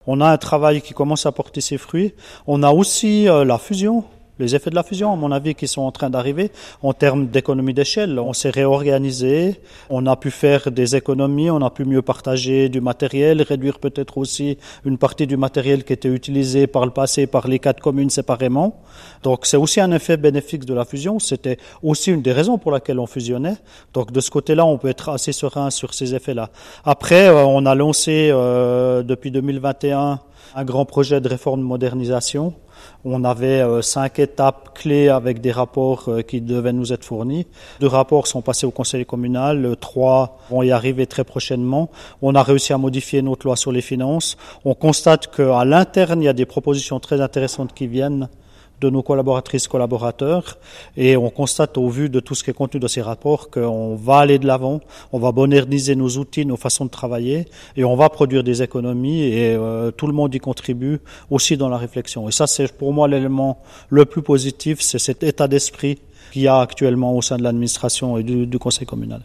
On a un travail qui commence à porter ses fruits. On a aussi la fusion. Les effets de la fusion, à mon avis, qui sont en train d'arriver en termes d'économie d'échelle. On s'est réorganisé, on a pu faire des économies, on a pu mieux partager du matériel, réduire peut-être aussi une partie du matériel qui était utilisé par le passé par les 4 communes séparément. Donc c'est aussi un effet bénéfique de la fusion. C'était aussi une des raisons pour laquelle on fusionnait. Donc de ce côté-là, on peut être assez serein sur ces effets-là. Après, on a lancé depuis 2021 un grand projet de réforme de modernisation. On avait 5 étapes clés avec des rapports qui devaient nous être fournis. 2 rapports sont passés au conseil communal, 3 vont y arriver très prochainement. On a réussi à modifier notre loi sur les finances. On constate qu'à l'interne, il y a des propositions très intéressantes qui viennent de nos collaboratrices, collaborateurs, et on constate au vu de tout ce qui est contenu de ces rapports qu'on va aller de l'avant, on va moderniser nos outils, nos façons de travailler, et on va produire des économies, et tout le monde y contribue aussi dans la réflexion. Et ça, c'est pour moi l'élément le plus positif, c'est cet état d'esprit qu'il y a actuellement au sein de l'administration et du conseil communal.